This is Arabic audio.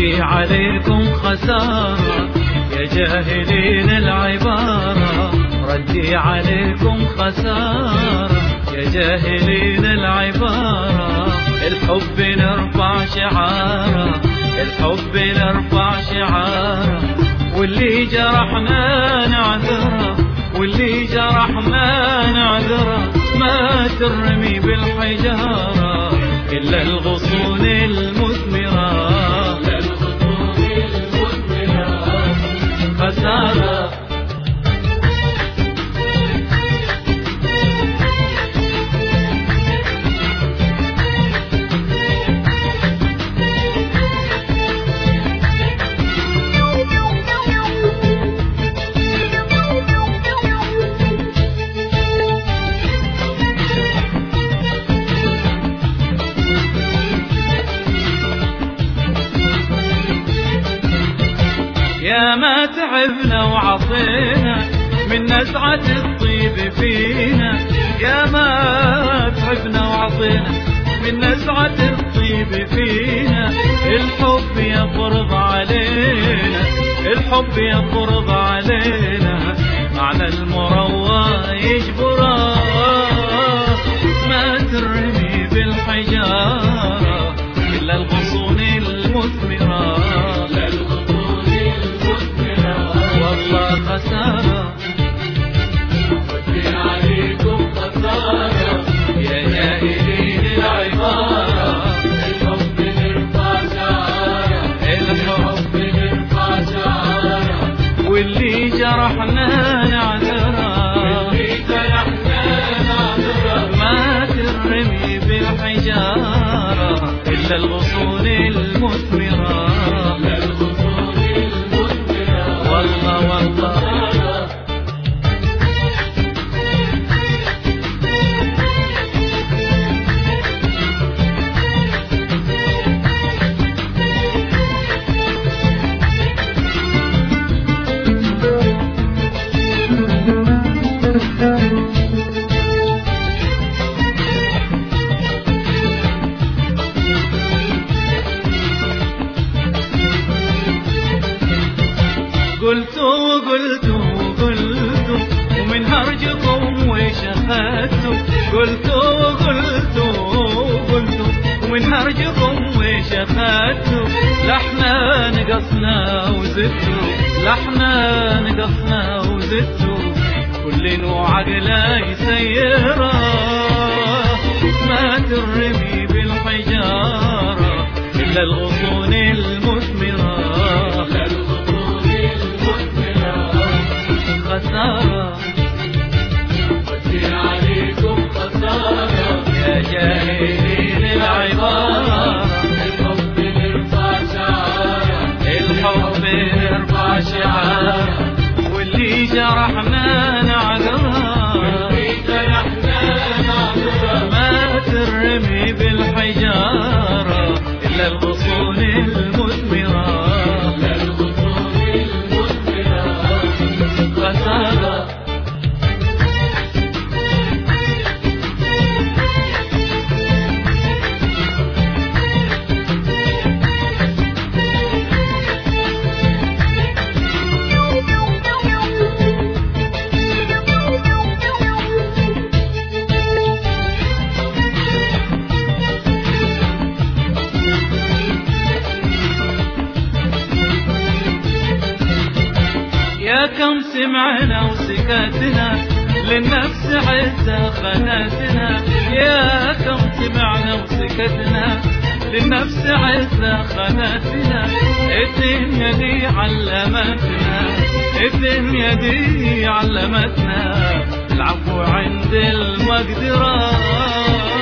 ردي عليكم خسارة يا جاهلين العبارة، ردي عليكم خسارة يا جاهلين العبارة. الحب نرفع شعاره، الحب نرفع شعاره، واللي جرحنا نعذره، واللي جرحنا نعذره. ما ترمي بالحجارة إلا الغصون المثمرة، إلا الغصون المثمرة. خسارة يا ما تعبنا وعصينا من نزعة الطيب فينا، يا ما تعبنا وعصينا من نزعة الطيب فينا. الحب يفرض علينا، الحب يفرض علينا، معنى المروى يجبره. ما ترمي بالحجارة إلا الغصون المثمرة، خسارة ردي عليكم خسارة يا جاهلين العبارة. الحب نرفع شعاره، الحب نرفع شعاره، واللي جرحنا نعذره، واللي جرحنا نعذره. ما ترمي بالحجارة إلا الغصون المثمرة، إلا الغصون المثمرة. والله والله قلتوا وقلتوا وقلتوا ومن هرجكم وش أخذتوا، قلتوا وقلتوا وقلتوا ومن هرجكم وش أخذتوا. لحنا نقصنا وزدتوا، لحنا نقصنا وزدتوا، كل وعقله يسيره. ما ترمي بالحجارة إلا الغصون المثمرة، خسارة ردي عليكم خسارة يا جاهلين العبارة. الحب نرفع شعاره، الحب نرفع شعاره، واللي جرحنا نعذره، واللي جرحنا نعذره. ما ترمي بالحجارة إلا الغصون المثمرة، إلا الغصون المثمرة. خسارة يا كم سمعنا وسكتنا للنفس عزة خناتنا، يا كم سمعنا وسكتنا للنفس عزة خناتنا. الدنيا دي علمتنا، الدنيا دي علمتنا، العفو عند المقدرة.